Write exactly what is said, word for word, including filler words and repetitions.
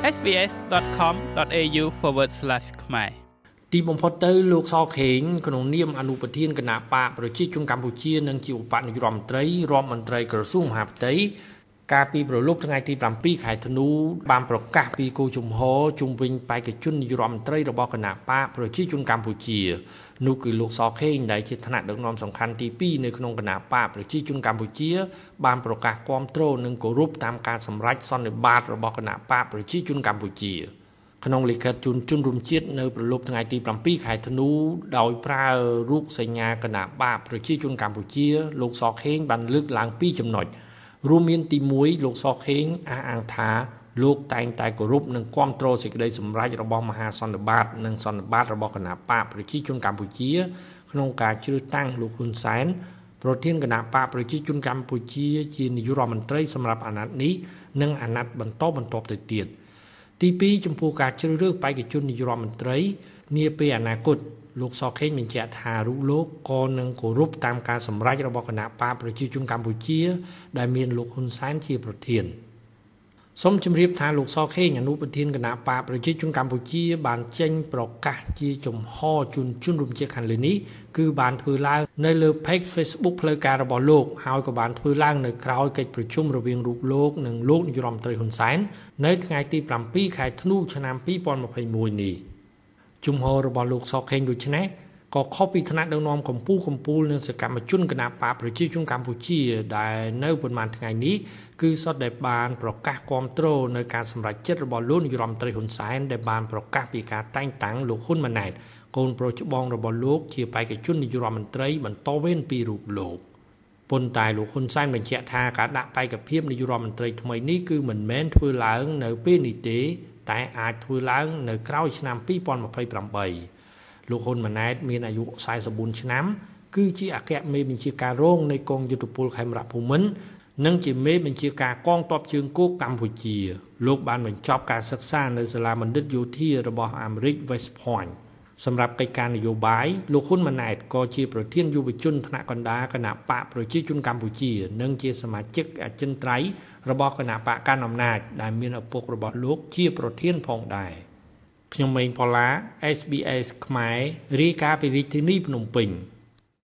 sbs.com.au forward slash ខ្មែរទីបំផុតទៅលោកសខេងក្នុងនាមអនុប្រធានគណៈបកប្រជាជនកម្ពុជានិងជាឧបនាយករដ្ឋមន្ត្រីរដ្ឋមន្ត្រីក្រសួងមហាផ្ទៃកាលពីប្រឡប់ថ្ងៃទី7ខែធ្នូបានប្រកាសពីគោលជំហរជុំវិញបេក្ខជននាយករដ្ឋមន្ត្រីរបស់គណៈបកប្រជាជនកម្ពុជានោះគឺលោកសខេងដែលជាថ្នាក់ដឹកនាំសំខាន់ទី2នៅក្នុងគណៈបកប្រជាជនកម្ពុជាបានប្រកាសគាំទ្រនិងគោរពតាមការសម្រេចសន្និបាតរបស់គណៈបកប្រជាជនកម្ពុជាក្នុងលិខិតជូនជនរួមជាតិនៅប្រឡប់ថ្ងៃទី7ខែធ្នូដោយប្រើរូបសញ្ញាគណៈបកប្រជាជនកម្ពុជាលោកសខេងបានលើកឡើងពីរចំណុចរួមមានទី1លោកសខេងអះអាងថាលោកតែងតែគោរពនិងគាំទ្រសេចក្តីសម្រេចរបស់មហាសន្និបាតនិងសន្និបាតរបស់គណៈបកប្រជាជនកម្ពុជាក្នុងការជ្រើសតាំងលោកហ៊ុនសែនប្រធានគណៈបកប្រជាជនកម្ពុជាជានាយករដ្ឋមន្ត្រីសម្រាប់អាណត្តិនេះនិងអាណត្តិបន្តបន្ទាប់ទៅទៀតទី2ចំពោះការជ្រើសរើសបេក្ខជននាយករដ្ឋមន្ត្រីនាពេលអនាគតលោកសខេងបញ្ជាក់ថារូបលោកក៏នឹងគោរពតាមការសម្រេចរបស់គណៈបកប្រជាជនកម្ពុជាដែលមានលោកហ៊ុនសែនជាប្រធានសូមជម្រាបថាលោកសខេងអនុប្រធានគណៈបកប្រជាជនកម្ពុជាបានចេញប្រកាសជាចំហជូនជនរួមជាតិខាងលើនេះគឺបានធ្វើឡើងនៅលើ page Facebook ផ្លូវការរបស់លោកហើយក៏បានធ្វើឡើងនៅក្រៅកិច្ចប្រជុំរវាងរូបលោកនិងលោកនាយរដ្ឋមន្ត្រីហ៊ុនសែននៅថ្ងៃទី7ខែធ្នូឆ្នាំ2021នេះជំហររបស់លោកសខេងដូចនេះក៏ខុសពីថ្នាក់ដឹកនាំកម្ពុជាកម្ពុជានិងសកម្មជនគណបកប្រជាជនកម្ពុជាដែលនៅប៉ុន្មានថ្ងៃនេះគឺសុទ្ធតែបានប្រកាសគាំទ្រនៅការសម្រេចចិត្តរបស់លោកនាយរដ្ឋមន្ត្រីហ៊ុនសែនដែលបានប្រកាសពីការតែងតាំងលោកហ៊ុនម៉ាណែតកូនប្រុសច្បងរបស់លោកជាបេក្ខជននាយរដ្ឋមន្ត្រីបន្តវេនពីរូបលោកប៉ុន្តែលោកហ៊ុនសែនបញ្ជាក់ថាការដាក់បេក្ខភាពនាយរដ្ឋមន្ត្រីថ្មីនេះគឺមិនមែនធ្វើឡើងនៅពេលនេះទេតែអាចធ្វើឡើងនៅក្រោយឆ្នាំ2028លោកហ៊ុនម៉ាណែតមានអាយុ44ឆ្នាំគឺជាអគ្គមេបញ្ជាការរងនៃកងយុទ្ធពលខេមរភូមិន្ទនិងជាមេបញ្ជាការកងទ័ពជើងគោកកម្ពុជាលោកបានបញ្ចប់ការសិក្សានៅសាលាបណ្ឌិតយោធារបស់អាមេរិក West Point សម្រាប់កិច្ចការនយោបាយលោកហ៊ុនម៉ាណែតក៏ជាប្រធានយុវជនថ្នាក់កណ្ដាលគណៈបកប្រជាជនកម្ពុជានិងជាសមាជិកអចិន្ត្រៃយ៍របស់គណៈបកកណ្ដាលអំណាចដែលមានឪពុករបស់លោកជាប្រធានផងដែរខ្ញុំម៉េងផល្លា เอส บี เอส ខ្មែររាយការណ៍ពីរាជធានីភ្នំពេញ